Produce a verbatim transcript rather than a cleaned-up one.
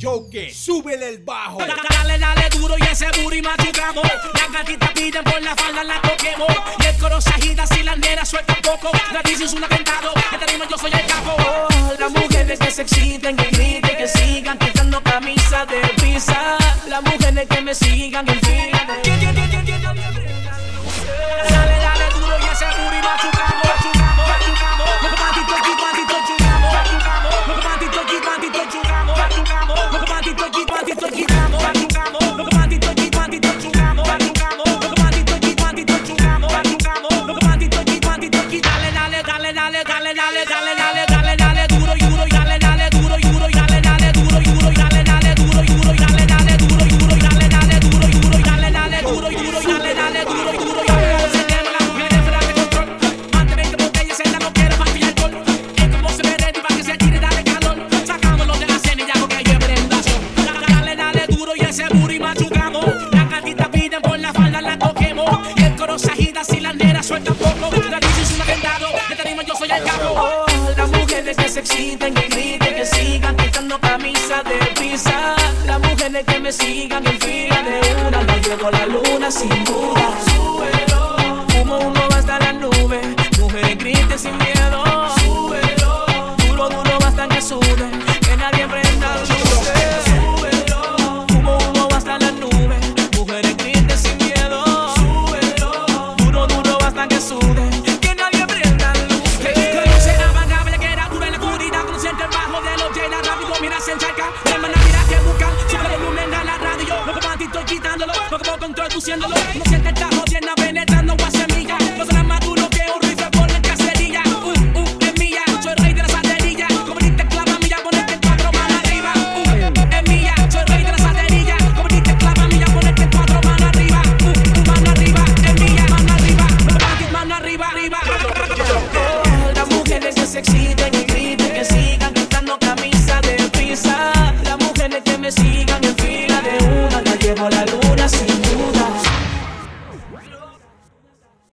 Joker, súbele el bajo. Dale, dale duro y ese booty machucamos. Las gatitas piden por la falda, la toquemos. Y el coro se agita si la nena suelta un poco. La bici es un atentado, este ritmo yo soy el capo. Oh, las mujeres que se exciten, que griten, que sigan quitando camisa de pizza. Las mujeres que me sigan en fila. Dale, dale duro y ese booty machucamos. Machucamos, machucamos. Los patitos aquí, patitos chugamos. Machucamos, los patitos aquí, patitos chugamos. Machucamos, los patitos aquí, patitos chugamos. Machucamos, los patitos aquí, patitos chugamos. Machucamos, los patitos aquí, patitos chugamos. Machucamos, los patitos aquí, patitos chugamos. Dale, dale, dale, dale, dale, dale, dale, dale, dale, dale duro y duro y dale, dale duro y duro y dale, dale duro y duro y dale, dale duro y duro y dale, dale duro y duro y dale, dale duro y duro y dale, dale duro y duro y dale, dale duro y duro y dale. Ese booty machucamos, las gatitas piden por la falda, la toquemos. Y el coro se agita si la nena suelta un poco. La bici es un atentado, este ritmo yo soy el capo. Oh, las mujeres que se exciten, que griten, que sigan quitando camisa de pizza. Las mujeres que me sigan en fila de una, no llevo la luna sin duda. Súbelo, como uno va hasta las nubes. Mujeres griten sin miedo. Súbelo, duro, duro, basta que sube, que nadie prenda luces. Mira que buscan, sube el volumen a la radio. Lo que más estoy quitándolo, poco a poco introduciéndolo. No sientes